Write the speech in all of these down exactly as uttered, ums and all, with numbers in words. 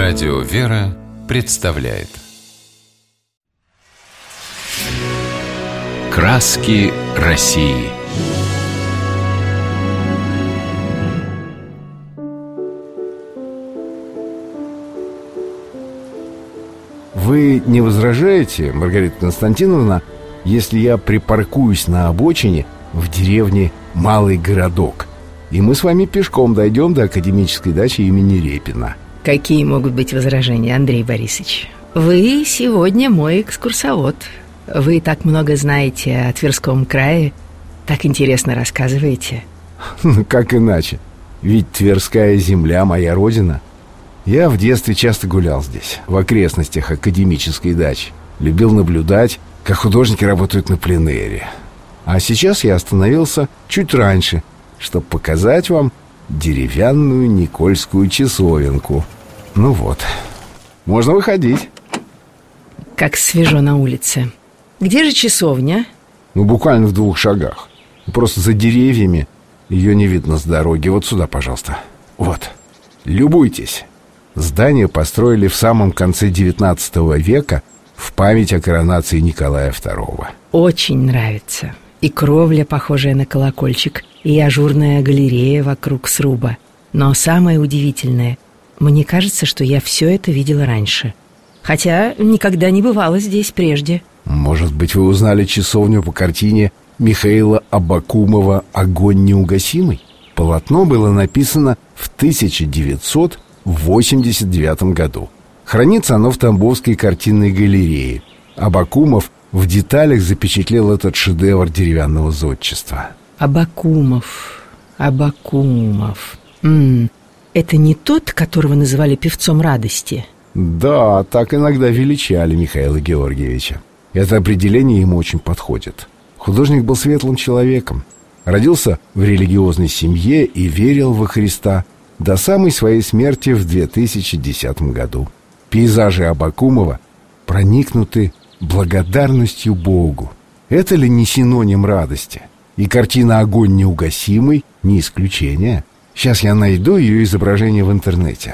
Радио «Вера» представляет «Краски России». Вы не возражаете, Маргарита Константиновна, если я припаркуюсь на обочине в деревне Малый Городок, и мы с вами пешком дойдем до академической дачи имени Репина? Какие могут быть возражения, Андрей Борисович? Вы сегодня мой экскурсовод. Вы так много знаете о Тверском крае, так интересно рассказываете. Как иначе? Ведь Тверская земля — моя родина. Я в детстве часто гулял здесь, в окрестностях академической дачи. Любил наблюдать, как художники работают на пленэре. А сейчас я остановился чуть раньше, чтобы показать вам деревянную Никольскую часовенку. Ну вот, можно выходить. Как свежо на улице. Где же часовня? Ну, буквально в двух шагах. Просто за деревьями ее не видно с дороги. Вот сюда, пожалуйста. Вот, любуйтесь. Здание построили в самом конце девятнадцатого века в память о коронации Николая второго. Очень нравится. И кровля, похожая на колокольчик, и ажурная галерея вокруг сруба. Но самое удивительное, мне кажется, что я все это видела раньше. Хотя никогда не бывала здесь прежде. Может быть, вы узнали часовню по картине Михаила Абакумова «Огонь неугасимый»? Полотно было написано в тысяча девятьсот восемьдесят девятом году. Хранится оно в Тамбовской картинной галерее. Абакумов в деталях запечатлел этот шедевр деревянного зодчества. Абакумов, Абакумов. М-м, это не тот, которого называли певцом радости? Да, так иногда величали Михаила Георгиевича. Это определение ему очень подходит. Художник был светлым человеком. Родился в религиозной семье и верил во Христа до самой своей смерти в две тысячи десятом году. Пейзажи Абакумова проникнуты благодарностью Богу. Это ли не синоним радости? И картина «Огонь неугасимый» не исключение. Сейчас я найду ее изображение в интернете.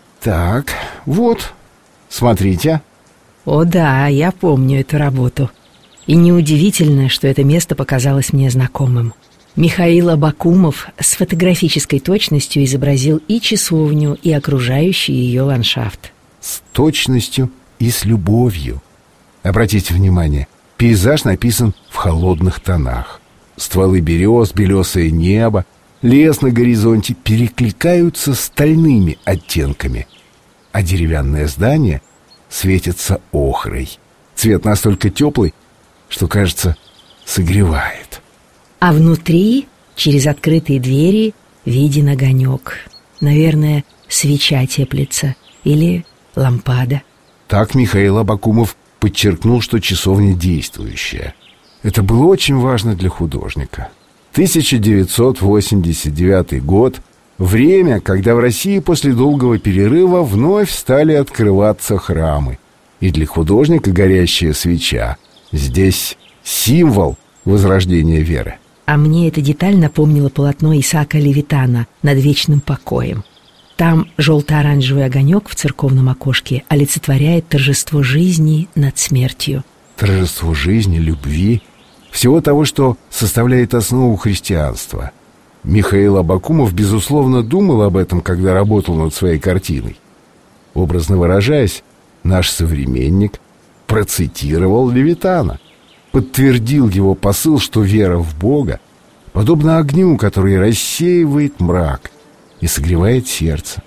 Так, вот, смотрите. О да, я помню эту работу. И неудивительно, что это место показалось мне знакомым. Михаил Абакумов с фотографической точностью изобразил и часовню, и окружающий ее ландшафт. С точностью и с любовью. Обратите внимание, пейзаж написан в холодных тонах. Стволы берез, белесое небо, лес на горизонте перекликаются стальными оттенками, а деревянное здание светится охрой. Цвет настолько теплый, что, кажется, согревает. А внутри, через открытые двери, виден огонек. Наверное, свеча теплится или лампада. Так Михаил Абакумов подчеркнул, что часовня действующая. Это было очень важно для художника. тысяча девятьсот восемьдесят девятый год – время, когда в России после долгого перерыва вновь стали открываться храмы. И для художника горящая свеча здесь символ возрождения веры. А мне эта деталь напомнила полотно Исаака Левитана «Над вечным покоем». Там желто-оранжевый огонек в церковном окошке олицетворяет торжество жизни над смертью. Торжество жизни, любви, всего того, что составляет основу христианства. Михаил Абакумов, безусловно, думал об этом, когда работал над своей картиной. Образно выражаясь, наш современник процитировал Левитана, подтвердил его посыл, что вера в Бога подобна огню, который рассеивает мрак и согревает сердце.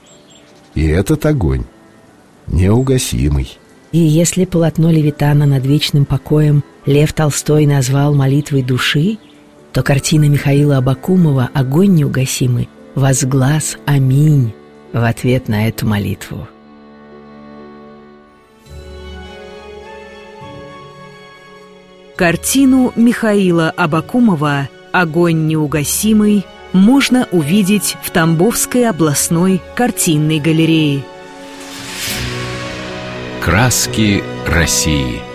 И этот огонь неугасимый. И если полотно Левитана «Над вечным покоем» Лев Толстой назвал молитвой души, то картина Михаила Абакумова «Огонь неугасимый» возглас «Аминь» в ответ на эту молитву. Картину Михаила Абакумова «Огонь неугасимый» можно увидеть в Тамбовской областной картинной галерее. «Краски России».